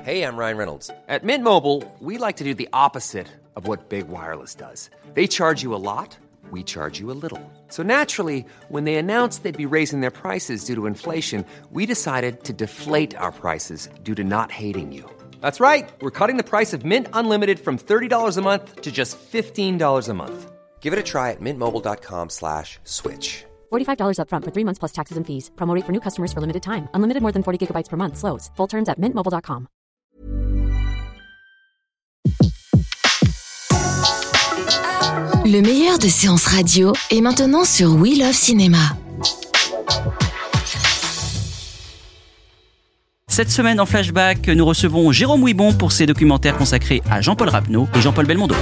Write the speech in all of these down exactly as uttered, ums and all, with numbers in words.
Hey, I'm Ryan Reynolds. At Mint Mobile, we like to do the opposite of what Big Wireless does. They charge you a lot, we charge you a little. So naturally, when they announced they'd be raising their prices due to inflation, we decided to deflate our prices due to not hating you. That's right. We're cutting the price of Mint Unlimited from thirty dollars a month to just fifteen dollars a month. Give it a try at mintmobile.com slash switch. forty-five dollars up front for three months plus taxes and fees. Promo rate for new customers for limited time. Unlimited more than forty gigabytes per month. Slows full terms at mint mobile dot com. Le meilleur de séances radio est maintenant sur We Love Cinéma. Cette semaine en Flashback, nous recevons Jérôme Ouibon pour ses documentaires consacrés à Jean-Paul Rapneau et Jean-Paul Belmondo.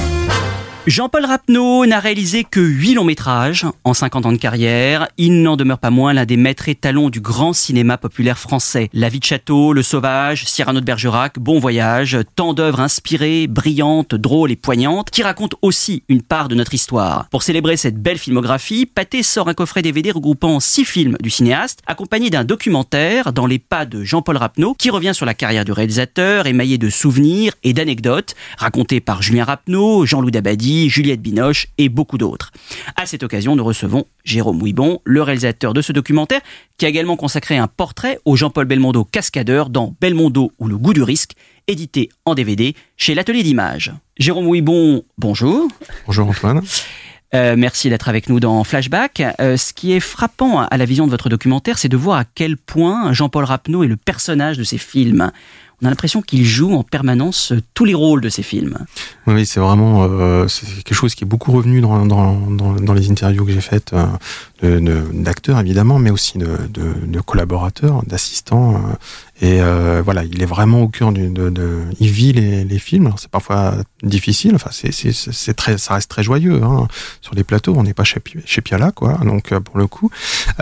Jean-Paul Rapneau n'a réalisé que huit longs métrages en cinquante ans de carrière. Il n'en demeure pas moins l'un des maîtres étalons du grand cinéma populaire français. La vie de château, Le Sauvage, Cyrano de Bergerac, Bon Voyage, tant d'œuvres inspirées, brillantes, drôles et poignantes, qui racontent aussi une part de notre histoire. Pour célébrer cette belle filmographie, Pathé sort un coffret D V D regroupant six films du cinéaste, accompagné d'un documentaire dans les pas de Jean-Paul Rapneau, qui revient sur la carrière du réalisateur, émaillé de souvenirs et d'anecdotes, racontés par Julien Rapneau, Jean-Loup Dabadi, Juliette Binoche et beaucoup d'autres. À cette occasion, nous recevons Jérôme Ouibon, le réalisateur de ce documentaire, qui a également consacré un portrait au Jean-Paul Belmondo cascadeur dans Belmondo ou le goût du risque, édité en D V D chez l'Atelier d'Images. Jérôme Ouibon, bonjour. Bonjour Antoine. Euh, merci d'être avec nous dans Flashback. Euh, ce qui est frappant à la vision de votre documentaire, c'est de voir à quel point Jean-Paul Rapneau est le personnage de ces films. On a l'impression qu'il joue en permanence tous les rôles de ces films. Oui, c'est vraiment euh, c'est quelque chose qui est beaucoup revenu dans, dans, dans, dans les interviews que j'ai faites euh, de, de, d'acteurs évidemment, mais aussi de, de, de collaborateurs, d'assistants. Euh, et euh, voilà, il est vraiment au cœur du, de, de, il vit les, les films. Alors, c'est parfois difficile. Enfin, c'est, c'est, c'est très, ça reste très joyeux hein. Sur les plateaux. On n'est pas chez, chez Piala, quoi. Donc pour le coup,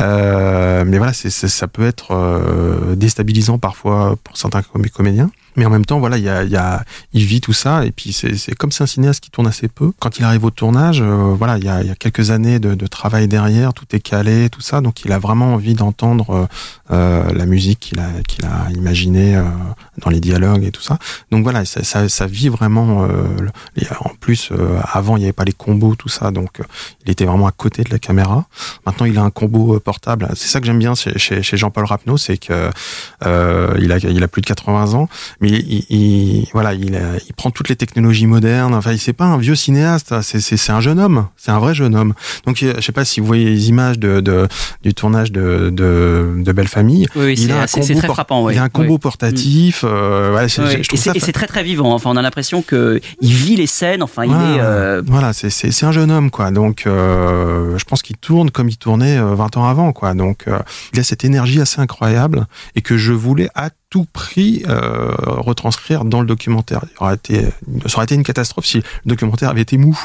euh, mais voilà, c'est, c'est, ça peut être euh, déstabilisant parfois pour certains comédiens. Mais en même temps, voilà, il y a, il y a, il vit tout ça, et puis c'est, c'est comme c'est un cinéaste qui tourne assez peu. Quand il arrive au tournage, euh, voilà, il y a, il y a quelques années de, de travail derrière, tout est calé, tout ça, donc il a vraiment envie d'entendre euh, la musique qu'il a, qu'il a imaginée euh, dans les dialogues et tout ça. Donc voilà, ça, ça, ça vit vraiment. Euh, en plus, euh, avant, il n'y avait pas les combos, tout ça, donc euh, il était vraiment à côté de la caméra. Maintenant, il a un combo euh, portable. C'est ça que j'aime bien chez, chez, chez Jean-Paul Rapneau, c'est que euh, il a, il a plus de quatre-vingts ans. Mais il, il, voilà, il, il prend toutes les technologies modernes. Enfin, c'est pas un vieux cinéaste, c'est, c'est, c'est un jeune homme, c'est un vrai jeune homme. Donc, je sais pas si vous voyez les images de, de du tournage de, de, de Belle Famille. Oui, il c'est, a un c'est, combo c'est très por- frappant. Oui. Il y a un combo oui. portatif. Euh, ouais, c'est, oui. je trouve et, ça c'est, et c'est très très vivant. Enfin, on a l'impression que il vit les scènes. Enfin, il voilà, est. Euh... Voilà, c'est, c'est, c'est un jeune homme, quoi. Donc, euh, je pense qu'il tourne comme il tournait vingt ans avant, quoi. Donc, euh, il a cette énergie assez incroyable et que je voulais à tout prix euh, retranscrire dans le documentaire. Il aurait été, ça aurait été une catastrophe si le documentaire avait été mou.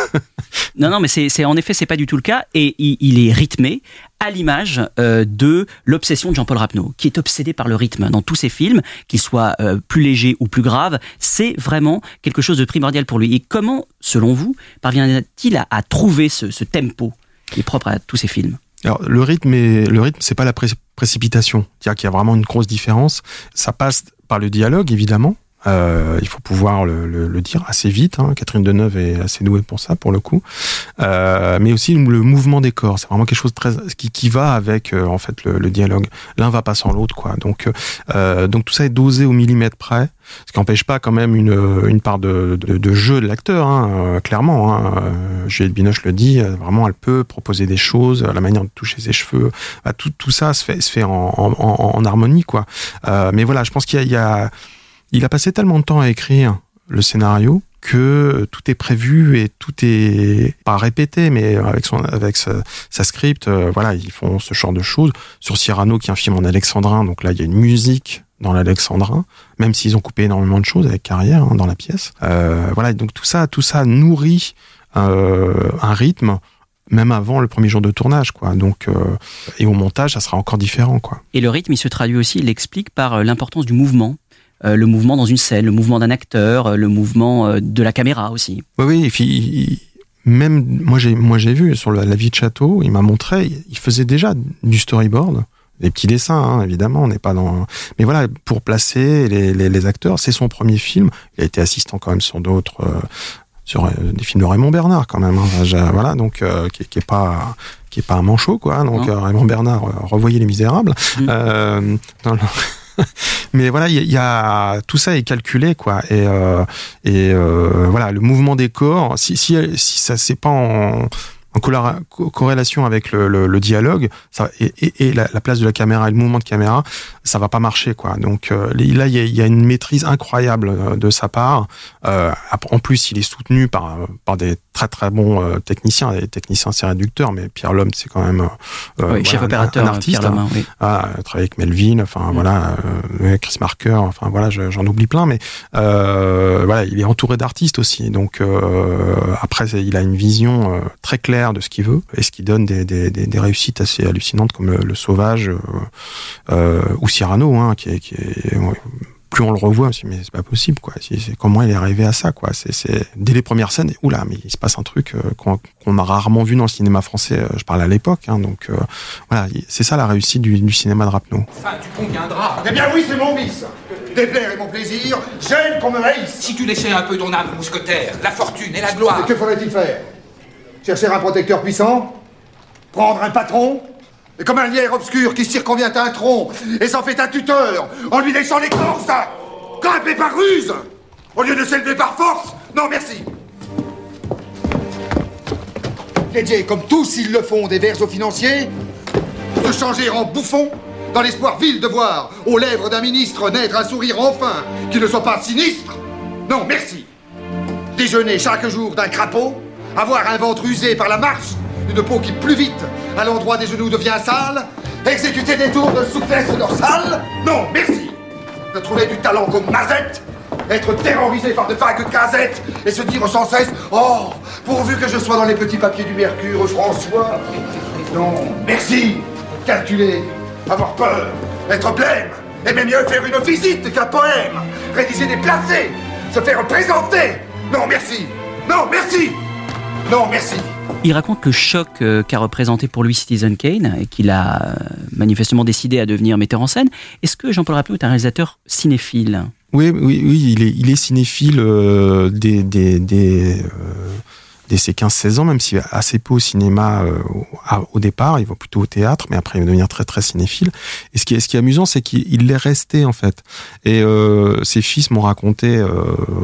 non, non, mais c'est, c'est en effet, c'est pas du tout le cas, et il, il est rythmé à l'image euh, de l'obsession de Jean-Paul Rapneau, qui est obsédé par le rythme dans tous ses films, qu'ils soient euh, plus légers ou plus graves. C'est vraiment quelque chose de primordial pour lui. Et comment, selon vous, parvient-il à, à trouver ce, ce tempo qui est propre à tous ses films ? Alors, le rythme, est, le rythme, c'est pas la pré- précipitation. C'est-à-dire qu'il y a vraiment une grosse différence. Ça passe par le dialogue, évidemment. Euh, il faut pouvoir le, le, le dire assez vite. Hein. Catherine Deneuve est assez douée pour ça, pour le coup. Euh, mais aussi le mouvement des corps. C'est vraiment quelque chose de très qui, qui va avec euh, en fait le, le dialogue. L'un va pas sans l'autre, quoi. Donc, euh, donc tout ça est dosé au millimètre près. Ce qui n'empêche pas quand même une, une part de, de, de jeu de l'acteur, hein, clairement. Hein. Euh, Juliette Binoche le dit, vraiment, elle peut proposer des choses, la manière de toucher ses cheveux, bah, tout, tout ça se fait, se fait en, en, en harmonie, quoi. Euh, mais voilà, je pense qu'il y a, il y a, il a passé tellement de temps à écrire le scénario que tout est prévu et tout est pas répété, mais avec son avec sa, sa script, euh, voilà, ils font ce genre de choses. Sur Cyrano, qui est un film en alexandrin, donc là, il y a une musique dans l'alexandrin, même s'ils ont coupé énormément de choses avec Carrière hein, dans la pièce. Euh, voilà, donc tout ça, tout ça nourrit euh, un rythme, même avant le premier jour de tournage, quoi. Donc, euh, et au montage, ça sera encore différent, quoi. Et le rythme, il se traduit aussi, il l'explique par l'importance du mouvement. Euh, le mouvement dans une scène, le mouvement d'un acteur, le mouvement euh, de la caméra aussi. Oui, oui, et puis il, même moi j'ai moi j'ai vu sur la, la vie de château, il m'a montré, il faisait déjà du storyboard des petits dessins, hein, évidemment, on n'est pas dans... Mais voilà, pour placer les, les, les acteurs, c'est son premier film. Il a été assistant quand même sur d'autres... Euh, sur euh, des films de Raymond Bernard, quand même. Hein, voilà, donc, euh, qui, qui est pas... qui est pas un manchot, quoi. Donc, euh, Raymond Bernard, euh, revoyez Les Misérables. Mmh. Euh, dans le... Mais voilà, il y, y a tout ça est calculé, quoi. Et, euh, et euh, voilà, le mouvement des corps, si, si, si ça c'est pas en, en corrélation avec le, le, le dialogue, ça, et, et, et la, la place de la caméra et le mouvement de caméra, ça va pas marcher, quoi. Donc euh, là, il y a, y a une maîtrise incroyable de sa part. Euh, en plus, il est soutenu par par des très très bons euh, techniciens, des techniciens c'est réducteur, mais Pierre Lhomme, c'est quand même euh, oui, voilà, chef opérateur, un, un artiste. Pierre Lhomme, oui. Ah, travaillé avec Melville, enfin mmh. voilà, euh, Chris Marker, enfin voilà, je, j'en oublie plein, mais euh, voilà, il est entouré d'artistes aussi. Donc euh, après, il a une vision euh, très claire de ce qu'il veut et ce qui donne des, des, des, des réussites assez hallucinantes comme le, le Sauvage euh, euh, ou Cyrano, hein, qui est, qui est ouais, plus on le revoit, on se dit, mais c'est pas possible, quoi. C'est, c'est, comment il est arrivé à ça, quoi. C'est, c'est dès les premières scènes, oula, mais il se passe un truc euh, qu'on, qu'on a rarement vu dans le cinéma français. Euh, je parle à l'époque, hein, donc euh, voilà, c'est ça la réussite du, du cinéma de Rapneau. Enfin, tu conviendras. Eh bien oui, c'est mon vice. Déplaire est mon plaisir. J'aime qu'on me haïsse. Si tu laissais un peu ton âme mousquetaire, la fortune et la gloire. Et que faudrait-il faire? Chercher un protecteur puissant? Prendre un patron? Et comme un lierre obscur qui circonvient un tronc et s'en fait un tuteur en lui laissant l'écorce, grimper par ruse au lieu de s'élever par force. Non, merci. Dédier, comme tous ils le font, des vers aux financiers, se changer en bouffon dans l'espoir vil de voir aux lèvres d'un ministre naître un sourire enfin qui ne soit pas sinistre. Non, merci. Déjeuner chaque jour d'un crapaud, avoir un ventre usé par la marche, une peau qui plus vite à l'endroit des genoux devient sale, exécuter des tours de souplesse dorsale. Non, merci. De trouver du talent comme Mazette, être terrorisé par de vagues casettes et se dire sans cesse « Oh, pourvu que je sois dans les petits papiers du Mercure, François !» Non, merci. Calculer, avoir peur, être blême, aimer mieux faire une visite qu'un poème, rédiger des placés, se faire présenter. Non, merci. Non, merci. Non, merci. Il raconte le choc euh, qu'a représenté pour lui Citizen Kane et qu'il a euh, manifestement décidé à devenir metteur en scène. Est-ce que Jean-Paul Rapneau est un réalisateur cinéphile ? Oui, oui, oui, il est, il est cinéphile euh, des, des, des, euh, dès ses quinze seize ans, même s'il va assez peu au cinéma euh, au, au départ, il va plutôt au théâtre, mais après il va devenir très très cinéphile. Et ce qui est, ce qui est amusant, c'est qu'il l'est resté en fait. Et euh, ses fils m'ont raconté, euh,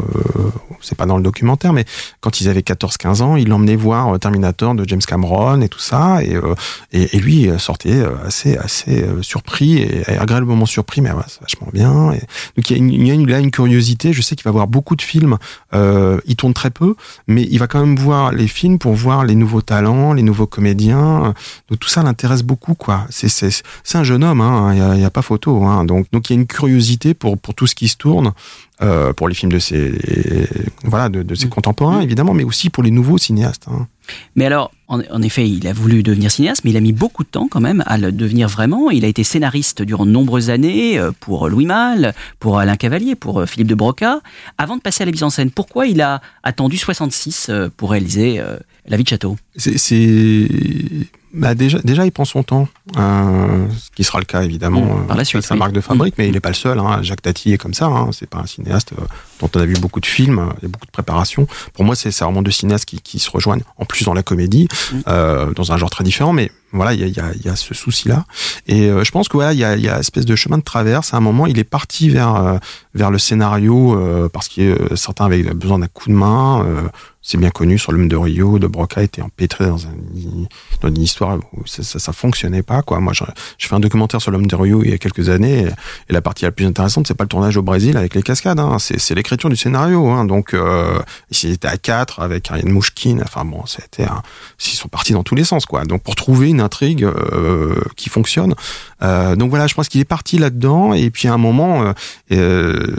c'est pas dans le documentaire, mais quand ils avaient quatorze quinze ans, il l'emmenait voir Terminator de James Cameron et tout ça, et, euh, et, et lui sortait assez assez surpris et agréablement surpris, mais ouais, c'est vachement bien. Et donc il y a, une, il y a une, là une curiosité. Je sais qu'il va voir beaucoup de films. Euh, il tourne très peu, mais il va quand même voir les films pour voir les nouveaux talents, les nouveaux comédiens. Donc tout ça l'intéresse beaucoup, quoi. C'est c'est c'est un jeune homme, hein. Il y a, il y a pas photo, hein. Donc donc il y a une curiosité pour pour tout ce qui se tourne. Euh, pour les films de ses voilà de, de ses mmh. contemporains évidemment, mais aussi pour les nouveaux cinéastes, hein. Mais alors, en, en effet, il a voulu devenir cinéaste, mais il a mis beaucoup de temps quand même à le devenir vraiment. Il a été scénariste durant de nombreuses années pour Louis Malle, pour Alain Cavalier, pour Philippe de Broca, avant de passer à la mise en scène. Pourquoi il a attendu soixante-six pour réaliser euh, La Vie de Château ? C'est, c'est... Bah déjà, déjà, il prend son temps, euh, ce qui sera le cas évidemment. Mmh, par la suite, c'est sa oui. marque de fabrique, mmh. mais il n'est pas le seul, hein. Jacques Tati est comme ça, hein. C'est pas un cinéaste euh, dont on a vu beaucoup de films, il y a beaucoup de préparation. Pour moi, c'est, c'est vraiment deux cinéastes qui, qui se rejoignent, en plus dans la comédie, mmh. euh, dans un genre très différent, mais voilà, il y a, y, a, y a ce souci-là. Et euh, je pense que voilà, il y a, y a une espèce de chemin de traverse. À un moment, il est parti vers euh, vers le scénario euh, parce que euh, certains avaient besoin d'un coup de main. Euh, c'est bien connu, sur l'homme de Rio, de Broca était empêtré dans, un, dans une histoire où ça, ça, ça fonctionnait pas, quoi. Moi, je, je fais un documentaire sur l'homme de Rio il y a quelques années, et, et la partie la plus intéressante, c'est pas le tournage au Brésil avec les cascades, hein. C'est, c'est l'écriture du scénario, hein. Donc, euh, ils étaient à quatre avec Ariane Mouchkine. Enfin bon, c'était, un, ils sont partis dans tous les sens, quoi. Donc, pour trouver une intrigue euh, qui fonctionne. Euh, donc voilà, je pense qu'il est parti là-dedans, et puis à un moment, euh, euh,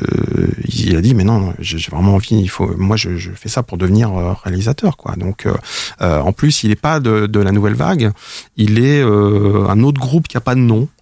il a dit, mais non, j'ai, j'ai vraiment envie. Il faut, moi, je, je fais ça pour devenir réalisateur, quoi. Donc euh, euh, en plus il est pas de, de la nouvelle vague, il est euh, un autre groupe qui a pas de nom,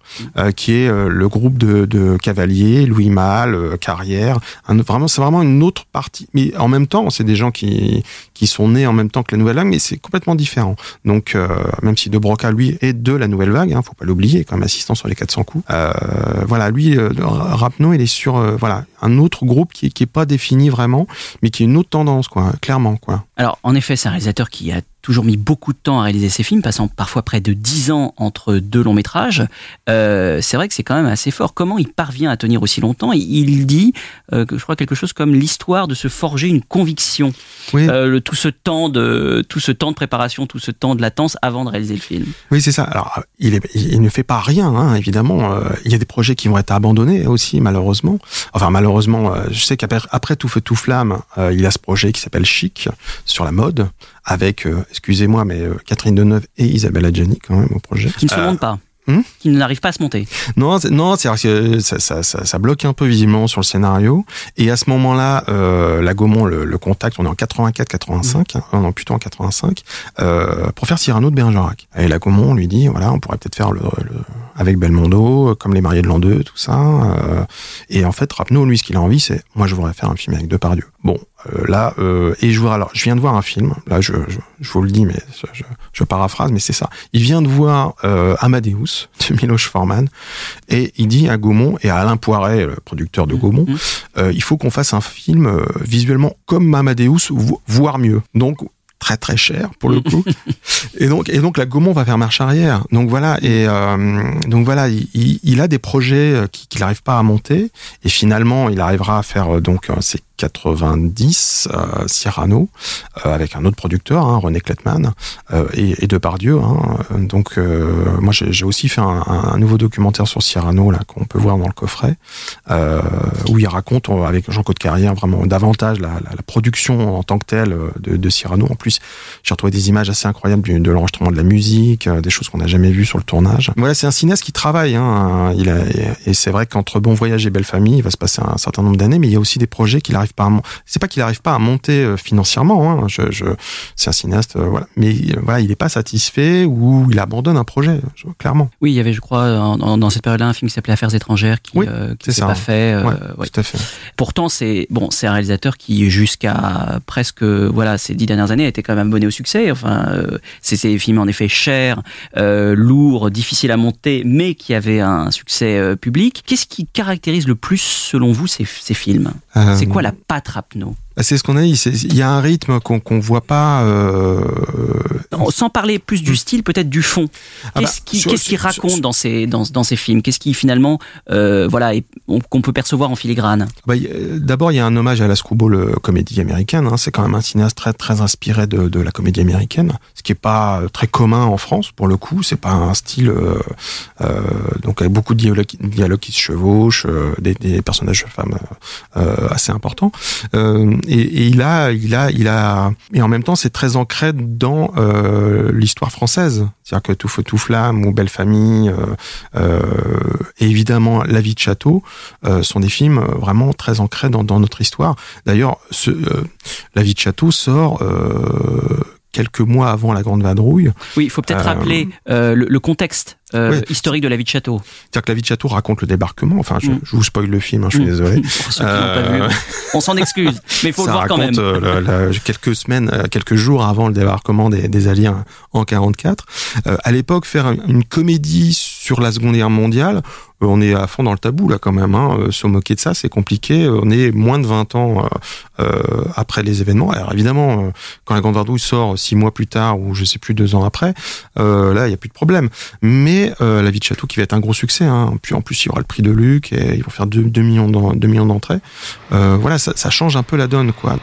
euh, qui est euh, le groupe de, de Cavalier, Louis Malle, euh, Carrière. Un, vraiment, c'est vraiment une autre partie. Mais en même temps, c'est des gens qui qui sont nés en même temps que la Nouvelle Vague, mais c'est complètement différent. Donc, euh, même si De Broca, lui, est de la Nouvelle Vague, hein, faut pas l'oublier, comme assistant sur les quatre cents coups. Euh, voilà, lui, euh, Rapneau, il est sur euh, voilà un autre groupe qui qui est pas défini vraiment, mais qui est une autre tendance, quoi, clairement, quoi. Alors, en effet, c'est un réalisateur qui a toujours mis beaucoup de temps à réaliser ses films, passant parfois près de dix ans entre deux longs métrages. Euh, c'est vrai que c'est quand même assez fort. Comment il parvient à tenir aussi longtemps ? Il dit, euh, je crois, quelque chose comme l'histoire de se forger une conviction. Oui. Euh, le, tout ce temps de tout ce temps de préparation, tout ce temps de latence avant de réaliser le film. Oui, c'est ça. Alors, il, est, il ne fait pas rien, hein, évidemment. Euh, il y a des projets qui vont être abandonnés aussi, malheureusement. Enfin, malheureusement, euh, je sais qu'après après Tout feu tout flamme, euh, il a ce projet qui s'appelle Chic sur la mode, avec, euh, excusez-moi, mais euh, Catherine Deneuve et Isabelle Adjani quand même au projet. Qui ne se euh, monte pas. Hmm qui n'arrive pas à se monter. Non, c'est, non, c'est que ça, ça, ça, ça bloque un peu visiblement sur le scénario. Et à ce moment-là, euh, la Gaumont le, le contacte. On est en quatre-vingt-quatre quatre-vingt-cinq, mmh. hein, non plutôt en quatre-vingt-cinq, euh, pour faire Cyrano de Bergerac. Et la Gaumont lui dit, voilà, on pourrait peut-être faire le, le avec Belmondo, comme Les Mariés de l'an deux, tout ça. Euh, et en fait, Rapneau, lui, ce qu'il a envie, c'est, moi, je voudrais faire un film avec Depardieu. Bon, euh, là, euh, et je vois, alors, je viens de voir un film. Là, je, je, je vous le dis, mais je, je, je paraphrase, mais c'est ça. Il vient de voir euh, Amadeus de Miloš Forman, et il dit à Gaumont et à Alain Poiret, le producteur de Gaumont, mmh. euh, il faut qu'on fasse un film euh, visuellement comme Amadeus, voire mieux. Donc très très cher pour le coup. et donc et donc la Gaumont va faire marche arrière. Donc voilà et euh, donc voilà, il, il, il a des projets qu'il n'arrive pas à monter et finalement il arrivera à faire donc ces quatre-vingt-dix euh, Cyrano euh, avec un autre producteur, hein, René Klettmann euh, et, et Depardieu. Hein. Donc euh, moi j'ai, j'ai aussi fait un, un nouveau documentaire sur Cyrano là qu'on peut voir dans le coffret euh, où il raconte avec Jean-Claude Carrière vraiment davantage la, la, la production en tant que telle de, de Cyrano. En plus j'ai retrouvé des images assez incroyables de, de l'enregistrement de la musique, des choses qu'on n'a jamais vues sur le tournage. Voilà, c'est un cinéaste qui travaille. Hein. Il a, et c'est vrai qu'entre Bon Voyage et Belle Famille, il va se passer un certain nombre d'années, mais il y a aussi des projets qu'il arrive pas à, c'est pas qu'il n'arrive pas à monter euh, financièrement, hein, je, je, c'est un cinéaste, euh, voilà, mais euh, voilà, il n'est pas satisfait ou il abandonne un projet, je, clairement. Oui, il y avait, je crois, en, en, dans cette période-là, un film qui s'appelait Affaires étrangères qui, oui, euh, qui s'est pas fait. Euh, ouais, ouais. Tout à fait. Pourtant, c'est bon, c'est un réalisateur qui, jusqu'à presque, voilà, ces dix dernières années, a été quand même abonné au succès. Enfin, euh, c'est ces films en effet chers, euh, lourds, difficiles à monter, mais qui avaient un succès euh, public. Qu'est-ce qui caractérise le plus, selon vous, ces, ces films ? euh... C'est quoi la patte Rapneau ? C'est ce qu'on a dit. Il y a un rythme qu'on qu'on voit pas. Euh... Non, sans parler plus du style, peut-être du fond. Ah qu'est-ce bah, qui, sur, qu'est-ce qui sur, raconte sur, dans ces dans dans ces films ? Qu'est-ce qui finalement, euh, voilà, est, on, qu'on peut percevoir en filigrane ? Bah, d'abord, il y a un hommage à la screwball comédie américaine. Hein. C'est quand même un cinéaste très très inspiré de, de la comédie américaine, ce qui est pas très commun en France pour le coup. C'est pas un style euh, euh, donc avec beaucoup de dialogues, dialogues qui se chevauchent, euh, des, des personnages de femmes euh, assez importants. Euh, Et, et il a, il a, il a, et en même temps, c'est très ancré dans euh, l'histoire française. C'est-à-dire que Tout feu tout flamme ou Belle Famille, euh, euh, et évidemment La vie de château, euh, sont des films vraiment très ancrés dans, dans notre histoire. D'ailleurs, ce, euh, La vie de château sort euh, quelques mois avant la Grande Vadrouille. Oui, il faut peut-être euh, rappeler euh, le, le contexte euh, oui. historique de La vie de château. C'est-à-dire que La vie de château raconte le débarquement. Enfin, je, mm. je vous spoil le film, hein, je suis mm. désolé. Pour ceux qui euh... l'ont pas vu, on s'en excuse, mais il faut ça le voir quand même. Ça raconte euh, quelques semaines, quelques jours avant le débarquement des, des Alliés en quarante-quatre. Euh, à l'époque, faire une comédie sur la Seconde Guerre mondiale, on est à fond dans le tabou là quand même. Hein. Se moquer de ça, c'est compliqué. On est moins de vingt ans euh, euh, après les événements. Alors évidemment, euh, quand la Grande Vadrouille sort six mois plus tard ou je sais plus deux ans après, euh, là il y a plus de problème. Mais euh, La vie de château qui va être un gros succès. Hein. Puis en plus il y aura le prix de Luc et ils vont faire deux, deux millions d'entrées. Euh, voilà, ça, ça change un peu la donne, quoi.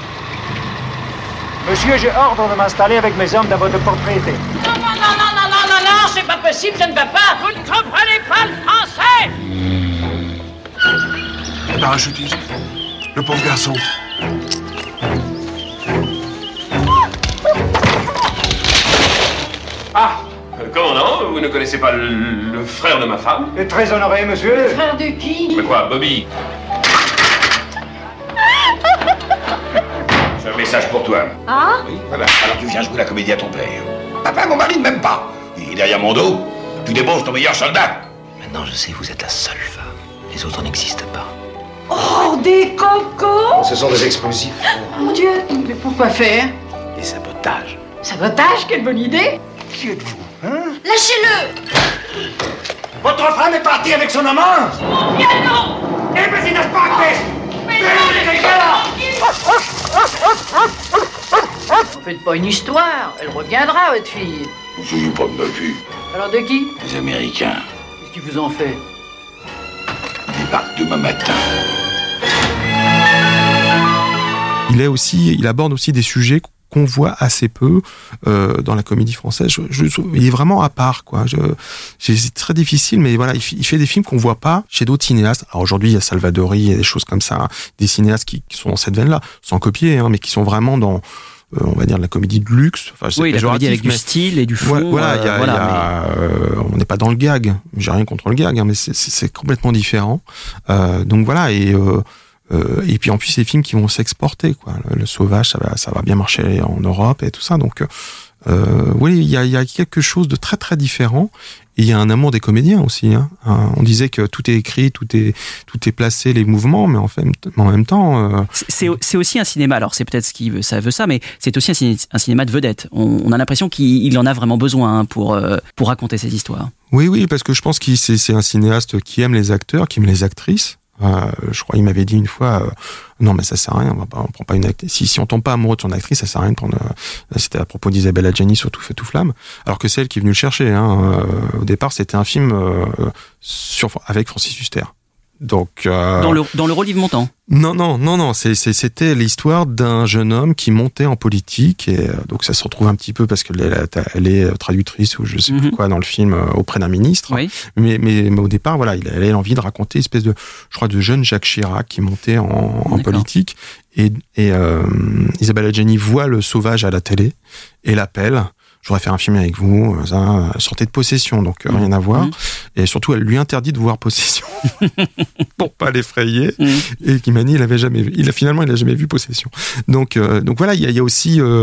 Monsieur, j'ai ordre de m'installer avec mes hommes dans votre propriété. Non, non, non, non, non, non, non, non, c'est pas possible, je ne veux pas. Vous ne comprenez pas le français. Le parachutiste, le pauvre garçon. Ah, euh, commandant, vous ne connaissez pas le, le frère de ma femme ? Et très honoré, monsieur. Le frère de qui ? Mais quoi, Bobby ? J'ai un message pour toi. Ah ? Oui, voilà. Alors tu viens jouer la comédie à ton père. Papa, mon mari ne m'aime pas. Il est derrière mon dos. Tu débauches ton meilleur soldat. Maintenant, je sais, vous êtes la seule femme. Les autres n'existent pas. Oh, des cocos! Ce sont des explosifs. Oh mon Dieu! Mais pourquoi faire? Des sabotages. Sabotage? Quelle bonne idée! Qui êtes-vous, hein? Lâchez-le! Votre femme est partie avec son amant? Bien non! Eh ben, c'est n'est pas acté! Mais non! Faites pas une histoire, elle reviendra, votre fille. Je ne me souviens pas de ma fille. Alors de qui? Les Américains. Qu'est-ce qu'ils vous ont fait? Ils débarquent demain matin. Il est aussi, il aborde aussi des sujets qu'on voit assez peu euh, dans la comédie française. Je, je, il est vraiment à part, quoi. Je, c'est très difficile, mais voilà, il, il fait des films qu'on voit pas chez d'autres cinéastes. Alors aujourd'hui, il y a Salvadori, il y a des choses comme ça, hein, des cinéastes qui, qui sont dans cette veine-là, sans copier, hein, mais qui sont vraiment dans, euh, on va dire, de la comédie de luxe. Enfin, oui, la comédie avec mais, du style et du fond. Ouais, voilà, il y a, euh, voilà, y a, mais... euh, on n'est pas dans le gag. J'ai rien contre le gag, hein, mais c'est, c'est, c'est complètement différent. Euh, donc voilà, et euh, Euh, et puis en plus, ces films qui vont s'exporter, quoi. Le, le Sauvage, ça va, ça va bien marcher en Europe et tout ça. Donc, euh, oui, il y a, y a quelque chose de très très différent. Et il y a un amour des comédiens aussi. Hein. On disait que tout est écrit, tout est tout est placé, les mouvements, mais en fait, mais en même temps, euh... c'est, c'est aussi un cinéma. Alors c'est peut-être ce qui veut, ça veut ça, mais c'est aussi un, ciné, un cinéma de vedette. On, on a l'impression qu'il en a vraiment besoin hein, pour euh, pour raconter ces histoires. Oui, oui, parce que je pense que c'est, c'est un cinéaste qui aime les acteurs, qui aime les actrices. Euh, je crois qu'il m'avait dit une fois euh, non mais ça sert à rien, on, va pas, on prend pas une actrice. Si, si on tombe pas amoureux de son actrice, ça sert à rien de prendre. Euh, c'était à propos d'Isabelle Adjani sur Tout feu tout flamme, alors que c'est elle qui est venue le chercher. Hein. Euh, au départ, c'était un film euh, sur avec Francis Huster. Donc euh... dans le dans le rôle d'Yves Montand. Non non non non, c'est, c'est c'était l'histoire d'un jeune homme qui montait en politique et euh, donc ça se retrouve un petit peu parce qu'elle est, elle est traductrice ou je sais mm-hmm. plus quoi dans le film euh, auprès d'un ministre. Oui. Mais, mais mais au départ voilà, il avait l'envie de raconter une espèce de je crois de jeune Jacques Chirac qui montait en, en politique et et euh, Isabelle Adjani voit le Sauvage à la télé et l'appelle. Je voudrais faire un film avec vous, ça, sortez de Possession, donc mmh. rien à voir. Mmh. Et surtout, elle lui interdit de voir Possession pour pas l'effrayer. Mmh. Et Kimani, il avait jamais vu. Il a finalement, il a jamais vu Possession. Donc, euh, donc voilà, il y a, y a aussi euh,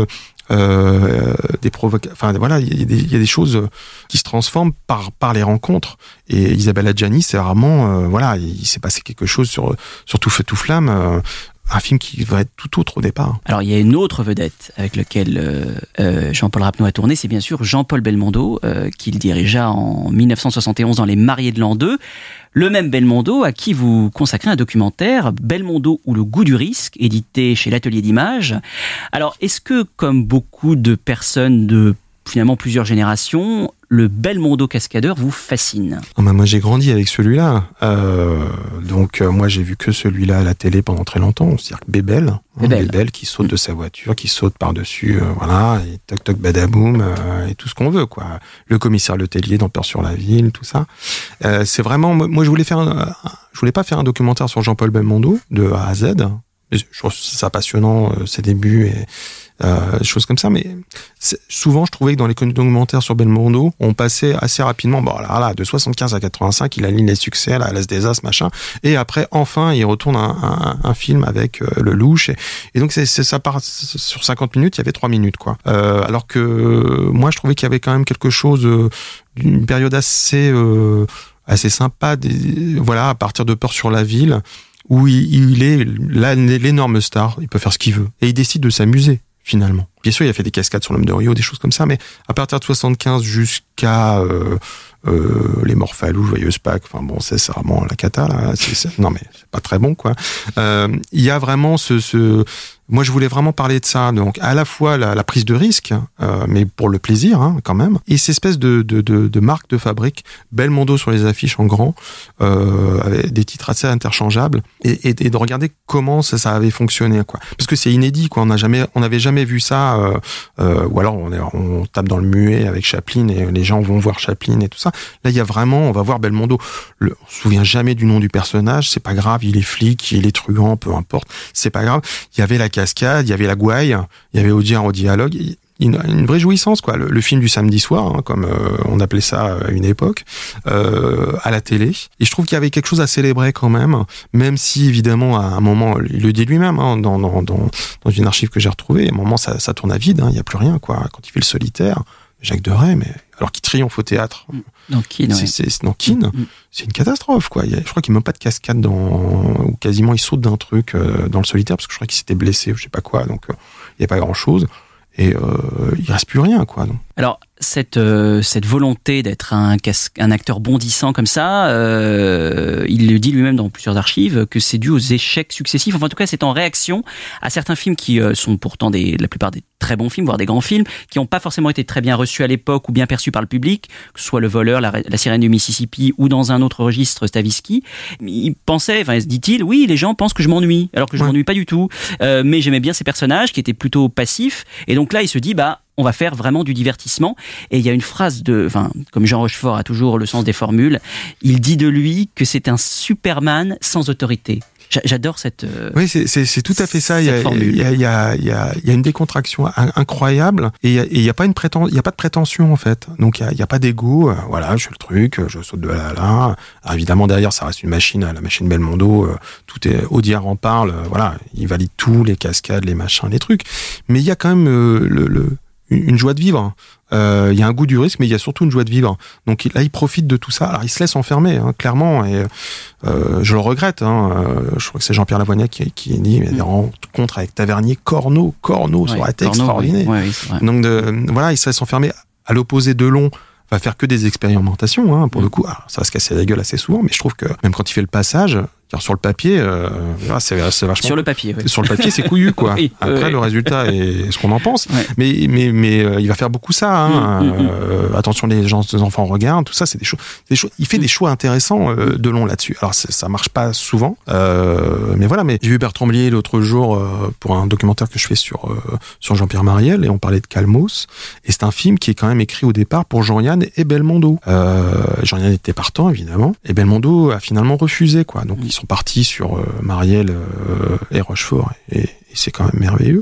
euh, des provocations. Enfin, voilà, il y, y a des choses qui se transforment par par les rencontres. Et Isabelle Adjani, c'est vraiment, euh, voilà, il, il s'est passé quelque chose sur sur Tout feu tout flamme. Euh, un film qui va être tout autre au départ. Alors, il y a une autre vedette avec laquelle euh, euh, Jean-Paul Rapneau a tourné, c'est bien sûr Jean-Paul Belmondo, euh, qu'il dirigea en dix-neuf cent soixante et onze dans Les Mariés de l'an deux. Le même Belmondo à qui vous consacrez un documentaire, Belmondo ou le goût du risque, édité chez l'Atelier d'Images. Alors, est-ce que, comme beaucoup de personnes de finalement plusieurs générations, le Belmondo cascadeur vous fascine? Oh bah moi j'ai grandi avec celui-là, euh, donc euh, moi j'ai vu que celui-là à la télé pendant très longtemps, c'est-à-dire Bébel, hein, Bébel. Bébel qui saute mmh. de sa voiture, qui saute par-dessus, euh, voilà, et toc toc badaboum, euh, et tout ce qu'on veut quoi. Le commissaire Letellier dans Peur sur la ville, tout ça. Euh, c'est vraiment, moi je voulais faire, un, je voulais pas faire un documentaire sur Jean-Paul Belmondo de A à Z. Je trouve ça passionnant, euh, ses débuts et euh, des choses comme ça, mais souvent je trouvais que dans les documentaires sur Belmondo, on passait assez rapidement, bon là, là de soixante-quinze à quatre-vingt-cinq, il aligne les succès, la L'As des As, machin, et après enfin il retourne un, un, un film avec euh, le louche, et, et donc c'est, c'est ça part sur cinquante minutes, il y avait trois minutes quoi. Euh, alors que euh, moi je trouvais qu'il y avait quand même quelque chose euh, d'une période assez euh, assez sympa, des, voilà, à partir de Peur sur la ville, où il, il est là, l'énorme star, il peut faire ce qu'il veut. Et il décide de s'amuser, finalement. Bien sûr, il a fait des cascades sur l'homme de Rio, des choses comme ça, mais à partir de soixante-quinze jusqu'à euh, euh, les Morphalous, Joyeuse Pâques, enfin bon, c'est, c'est vraiment la cata, là. C'est, c'est, non, mais c'est pas très bon, quoi. Euh, il y a vraiment ce... ce moi, je voulais vraiment parler de ça. Donc, à la fois la, la prise de risque, euh, mais pour le plaisir, hein, quand même, et cette espèce de, de, de, de marque de fabrique, Belmondo sur les affiches en grand, euh, avec des titres assez interchangeables, et, et, et de regarder comment ça, ça avait fonctionné, quoi. Parce que c'est inédit, quoi. On n'a jamais, on n'avait jamais vu ça. Euh, euh, ou alors, on, est, on tape dans le muet avec Chaplin et les gens vont voir Chaplin et tout ça. Là, il y a vraiment, on va voir Belmondo. Le, on se souvient jamais du nom du personnage. C'est pas grave. Il est flic, il est truand, peu importe. C'est pas grave. Il y avait la cascade, il y avait la gouaille, il y avait Audiard au dialogue, une, une vraie jouissance quoi. Le, le film du samedi soir, hein, comme euh, on appelait ça à une époque, euh, à la télé. Et je trouve qu'il y avait quelque chose à célébrer quand même, même si évidemment à un moment, il le dit lui-même hein, dans, dans, dans, dans une archive que j'ai retrouvée, à un moment ça, ça tourne à vide, hein, il y a plus rien quoi. Quand il fait le solitaire, Jacques Deray, mais alors qu'il triomphe au théâtre. Dans Keane, c'est, ouais. c'est, c'est dans Keane, mmh. c'est une catastrophe, quoi. Il y a, je crois qu'il n'y a même pas de cascade dans, ou quasiment il saute d'un truc euh, dans le solitaire parce que je crois qu'il s'était blessé ou je sais pas quoi, donc euh, il n'y a pas grand chose. Et euh, il reste plus rien, quoi. Donc. Alors cette euh, cette volonté d'être un un acteur bondissant comme ça, euh, il le dit lui-même dans plusieurs archives que c'est dû aux échecs successifs. Enfin, en tout cas, c'est en réaction à certains films qui euh, sont pourtant des la plupart des très bons films, voire des grands films, qui n'ont pas forcément été très bien reçus à l'époque ou bien perçus par le public, que ce soit Le Voleur, La, la Sirène du Mississippi ou dans un autre registre, Stavisky. Il pensait, enfin, dit-il, oui, les gens pensent que je m'ennuie, alors que je ouais. m'ennuie pas du tout. Euh, mais j'aimais bien ces personnages qui étaient plutôt passifs. Et donc là, il se dit, bah on va faire vraiment du divertissement. Et il y a une phrase de, enfin, comme Jean Rochefort a toujours le sens des formules, il dit de lui que c'est un Superman sans autorité. J'adore cette. Euh, oui, c'est, c'est, c'est tout à fait ça. Il y a, il y a, il y a, il y a, il y a une décontraction incroyable et il y a pas une prétention, il y a pas de prétention en fait. Donc il y a, il y a pas d'ego. Voilà, je fais le truc, je saute de là à là. Alors, évidemment derrière, ça reste une machine, la machine Belmondo. Tout est, Audiard en parle. Voilà, il valide tout, les cascades, les machins, les trucs. Mais il y a quand même euh, le, le, une joie de vivre. Euh, il y a un goût du risque, mais il y a surtout une joie de vivre. Donc là, il profite de tout ça. Alors, il se laisse enfermer, hein, clairement, et euh, je le regrette. Hein. Euh, je crois que c'est Jean-Pierre Lavoignac qui, qui dit, mais des rencontres avec Tavernier, Corneau, Corneau, ouais, ça aurait été Corneau, extraordinaire. Oui. Ouais, oui, c'est vrai. Donc, de, voilà, il se laisse enfermer. À l'opposé de Delon, va faire que des expérimentations, hein, pour mmh. le coup. Alors, ça va se casser la gueule assez souvent, mais je trouve que même quand il fait le passage, car sur le papier, euh, c'est, c'est vachement. Sur le papier, oui. Sur le papier, c'est couillu, quoi. oui, Après, oui. le résultat est ce qu'on en pense. Ouais. Mais, mais, mais, euh, il va faire beaucoup ça, hein. Mmh, euh, mmh. Attention, les gens, les enfants regardent, tout ça, c'est des choses, des choses. Il fait mmh. des choix intéressants, euh, de long là-dessus. Alors, ça marche pas souvent, euh, mais voilà, mais j'ai vu Bertrand Blier l'autre jour, euh, pour un documentaire que je fais sur, euh, sur Jean-Pierre Mariel, et on parlait de Calmos. Et c'est un film qui est quand même écrit au départ pour Jean-Yann et Belmondo. Euh, Jean-Yann était partant, évidemment. Et Belmondo a finalement refusé, quoi. Donc, mmh. ils sont partis sur, Marielle euh, et Rochefort et, et c'est quand même merveilleux.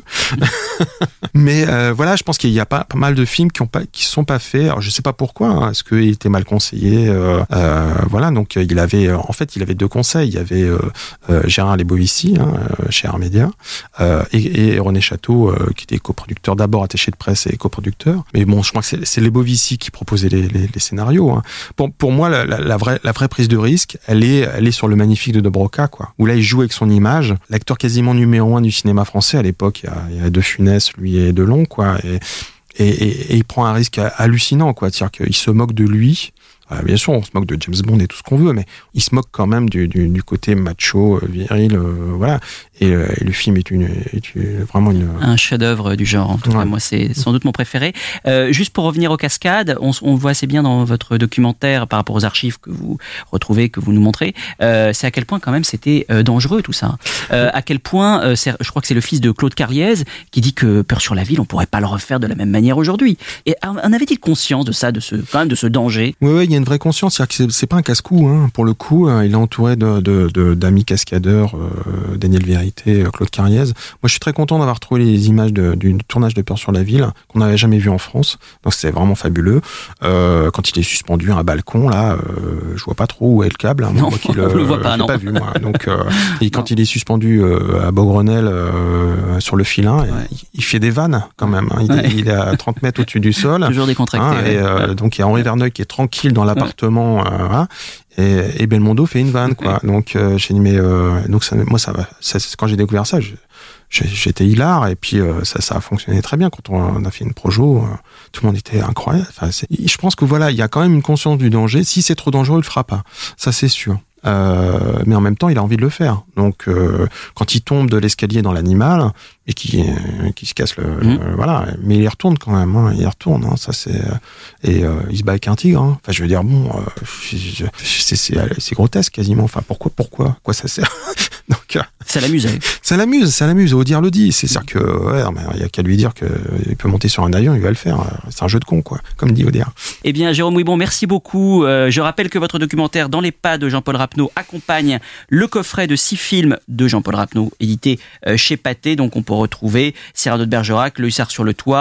Mais euh, voilà, je pense qu'il y a pas, pas mal de films qui ont pas, qui sont pas faits. Alors je sais pas pourquoi. Hein, est-ce qu'il était mal conseillé euh, euh, Voilà, donc il avait, en fait, il avait deux conseils. Il y avait euh, euh, Gérard Lebovici, hein, chez Art Média, euh, et, et René Château, euh, qui était coproducteur, d'abord attaché de presse et coproducteur. Mais bon, je crois que c'est, c'est Lebovici qui proposait les, les, les scénarios. Hein. Pour, pour moi, la, la, la vraie, la vraie prise de risque, elle est, elle est sur Le Magnifique de De Broca, quoi. Où là, il joue avec son image. L'acteur quasiment numéro un du cinéma français à l'époque, il y a, il y a De Funès, lui et Delon, quoi, et, et, et, et il prend un risque hallucinant, quoi, c'est-à-dire qu'il se moque de lui. Euh, bien sûr, on se moque de James Bond et tout ce qu'on veut, mais il se moque quand même du, du, du côté macho, viril, euh, voilà. Et, euh, et le film est, une, est une, vraiment une... un chef-d'œuvre du genre. En tout ouais. cas, moi, c'est sans doute mon préféré. Euh, juste pour revenir aux cascades, on, on voit assez bien dans votre documentaire, par rapport aux archives que vous retrouvez, que vous nous montrez, euh, c'est à quel point quand même c'était euh, dangereux tout ça. Euh, à quel point, euh, c'est, je crois que c'est le fils de Claude Cariez qui dit que Peur sur la ville, on pourrait pas le refaire de la même manière aujourd'hui. Et en avait-il conscience de ça, de ce quand même de ce danger? Oui, oui, il y a une vraie conscience, c'est-à-dire que c'est, c'est pas un casse-cou, hein. Pour le coup, il est entouré de, de, de d'amis cascadeurs, euh, Daniel Vérité, Claude Cariez. Moi, je suis très content d'avoir trouvé les images de, du tournage de Peur sur la ville qu'on n'avait jamais vu en France. Donc, c'est vraiment fabuleux. Euh, quand il est suspendu à un balcon, là, euh, je vois pas trop où est le câble. Hein, non, moi, qu'il, on le voit pas, je non. l'ai pas vu, moi. Donc, euh, et quand non. il est suspendu euh, à Beaugrenelle euh, sur le filin, ouais. il, il fait des vannes quand même. Hein. Il, ouais. il est à trente mètres au-dessus du sol. Toujours décontracté. Hein, ouais. Et euh, ouais. donc, il y a Henri Verneuil qui est tranquille dans l'appartement. Ouais. Euh, hein, Et, et Belmondo fait une vanne, quoi. Donc, euh, j'ai dit, mais, euh, donc, ça, moi, ça va, ça, quand j'ai découvert ça, je, j'étais hilar, et puis, euh, ça, ça a fonctionné très bien. Quand on a fait une projo, euh, tout le monde était incroyable. Enfin, c'est, je pense que voilà, il y a quand même une conscience du danger. Si c'est trop dangereux, il le fera pas. Ça, c'est sûr. Euh, mais en même temps, il a envie de le faire. Donc, euh, quand il tombe de l'escalier dans l'animal et qui euh, qui se casse le, mmh. le voilà, mais il y retourne quand même. Hein, il y retourne. Hein, ça c'est et euh, il se bat avec un tigre. Hein. Enfin, je veux dire, bon, euh, je, c'est, c'est c'est grotesque quasiment. Enfin, pourquoi pourquoi quoi ça sert? Donc, euh, ça l'amuse. Ça l'amuse, ça l'amuse. Audiard le dit. C'est sûr que ouais, il y a qu'à lui dire que il peut monter sur un avion, il va le faire. C'est un jeu de con, quoi, comme dit Audiard. Eh bien, Jérôme Ouibon, merci beaucoup. Euh, je rappelle que votre documentaire Dans les pas de Jean-Paul Rapneau accompagne le coffret de six films de Jean-Paul Rapneau, édité chez Pathé. Donc, on peut retrouver Cyrano de Bergerac, Le Hussard sur le toit,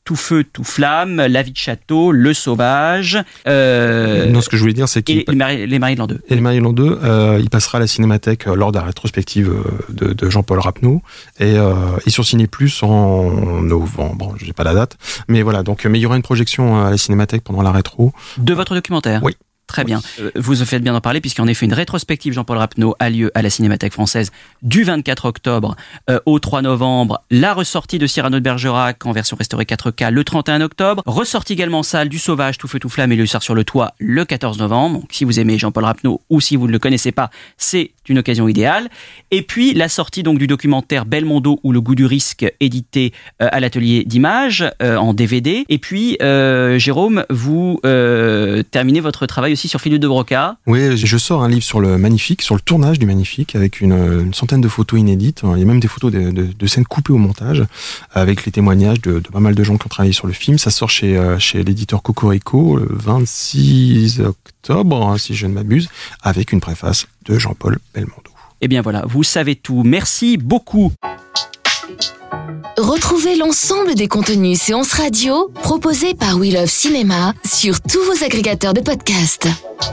Tout feu, tout flamme, La vie de château, Le sauvage. Euh, non, ce que je voulais dire, c'est qu'il et les Maris, les Maris de l'an deux. Et les Maris de l'an deux, euh, il passera à la Cinémathèque euh, lors de la rétrospective euh, de, de Jean-Paul Rapneau et, euh, et sur Ciné Plus en novembre. Je n'ai pas la date, mais voilà. Donc, mais il y aura une projection à la Cinémathèque pendant la rétro. De votre documentaire. Oui. Très bien. Euh, vous faites bien d'en parler puisqu'en effet une rétrospective Jean-Paul Rapneau a lieu à la Cinémathèque française du vingt-quatre octobre euh, au trois novembre. La ressortie de Cyrano de Bergerac en version restaurée quatre K le trente et un octobre. Ressortie également en salle du Sauvage, Tout feu, tout flamme et Le hussard sur le toit le quatorze novembre. Donc, si vous aimez Jean-Paul Rapneau ou si vous ne le connaissez pas, c'est une occasion idéale. Et puis la sortie donc du documentaire Belmondo ou Le goût du risque, édité euh, à l'atelier d'images euh, en D V D. Et puis euh, Jérôme, vous euh, terminez votre travail aussi sur Philippe de Broca. Oui, je sors un livre sur le Magnifique, sur le tournage du Magnifique, avec une, une centaine de photos inédites. Il y a même des photos de, de, de scènes coupées au montage, avec les témoignages de, de pas mal de gens qui ont travaillé sur le film. Ça sort chez, chez l'éditeur Cocorico le vingt-six octobre, si je ne m'abuse, avec une préface de Jean-Paul Belmondo. Eh bien voilà, vous savez tout. Merci beaucoup. Retrouvez l'ensemble des contenus séances radio proposés par We Love Cinéma sur tous vos agrégateurs de podcasts.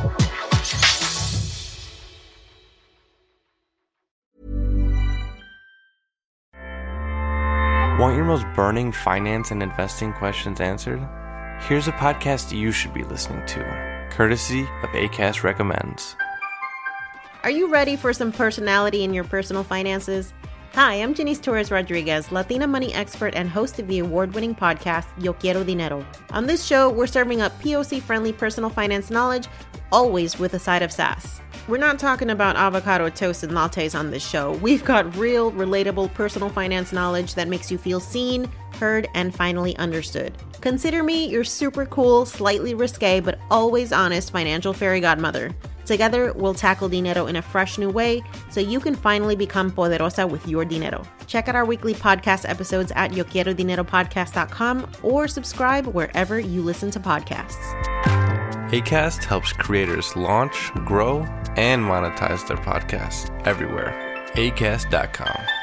Want your most burning finance and investing questions answered? Here's a podcast you should be listening to, courtesy of Acast Recommends. Are you ready for some personality in your personal finances? Hi, I'm Janice Torres Rodriguez, Latina money expert and host of the award-winning podcast, Yo Quiero Dinero. On this show, we're serving up P O C-friendly personal finance knowledge, always with a side of sass. We're not talking about avocado toast and lattes on this show. We've got real, relatable personal finance knowledge that makes you feel seen, heard, and finally understood. Consider me your super cool, slightly risque, but always honest financial fairy godmother. Together, we'll tackle dinero in a fresh new way so you can finally become poderosa with your dinero. Check out our weekly podcast episodes at yo quiero dinero podcast dot com or subscribe wherever you listen to podcasts. Acast helps creators launch, grow, and monetize their podcasts everywhere. acast dot com.